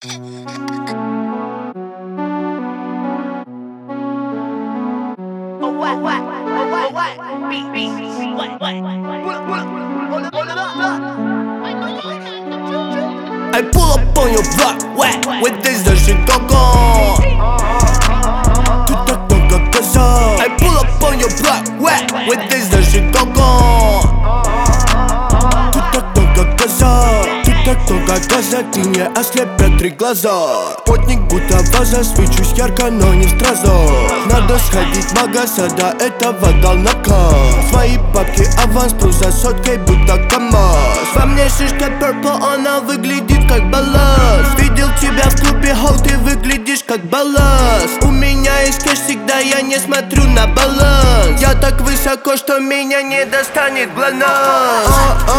I pull up on your block, wet, with this the Chicago. Тут так много газа. I pull up on your block, wet, with this the Chicago. Тут так много газа. Тут так много газа, ты не ослепят три глаза. Потник будто ваза, свечусь ярко, но не в стразах. Надо сходить в магаз, а до этого дал наказ. Свои бабки аванс, плюс за соткой будто КамАЗ. Во мне шишка purple, она выглядит как балласт. Видел тебя в клубе, хоу, ты выглядишь как балласт. У меня есть кэш всегда, я не смотрю на баланс. Я так высоко, что меня не достанет ГЛОНАСС.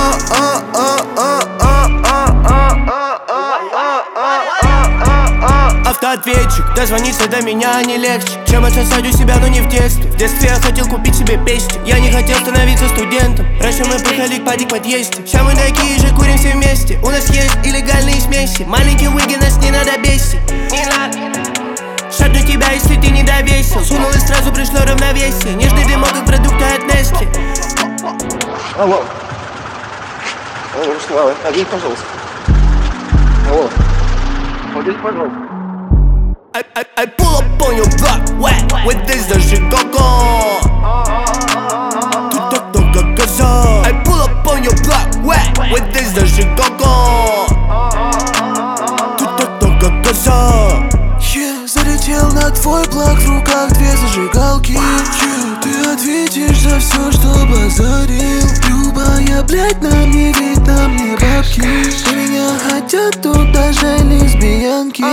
Автоответчик, дозвониться до меня не легче, чем отсосать у себя, но не в детстве. В детстве я хотел купить себе пести. Я не хотел становиться студентом. Раньше мы пыхали к падик подъезде. Сейчас мы такие же, курим все вместе. У нас есть илlegальные смеси. Маленький выги, нас не надо бесить. Не надо шатну тебя, если ты не довесил. Сунул и сразу пришло равновесие. Нежный дымок, как продукты от Нести. Алло. Алло, Слава, один, пожалуйста. Алло. Один, пожалуйста. I pull up on your block, wet, with this the Chicago. Тут так много газа. I pull up on your block, wet, with this the Chicago. Тут так много газа. Залетел на твой блок, в руках две зажигалки. Ты ответишь за все, что базарил. Любая, блядь, на мне вид, на мне бабки. Меня хотят тут даже лесбиянки.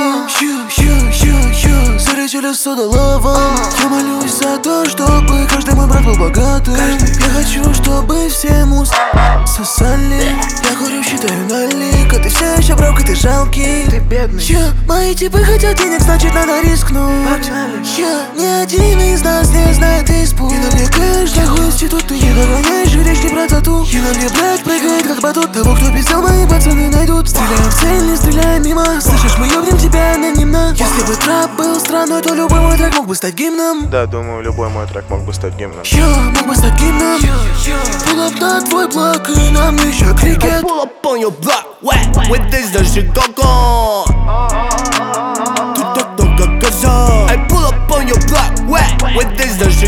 Залетели с удаловом. Я молюсь за то, чтобы каждый мой брат был богатым. Я хочу, чтобы все сосали. Я курю, считаю налик, а ты все еще брок, и ты жалкий. Ты бедный. Мои типы хотят денег, значит надо рискнуть. Ни один из нас не знает испуг. И на мне кэш, я хуй институт. Ты не догоняешь, речь не про тату. И на мне, блядь, прыгает как батут. Того, кто пиздел, мои пацаны найдут. Стреляем в цель, не стреляем мимо. Слышишь, мы ёбнем тебя анонимно. Если бы трэп был страной, то любой мой трек мог бы стать гимном. Да, думаю, любой мой трек мог бы стать гимном. Мог бы стать гимном. Pull up на твой блок, и на мне еще крикет. Pull up on your block, wet, with this the Chicago. Тут так много газа. I pull up on your block, wet, with this the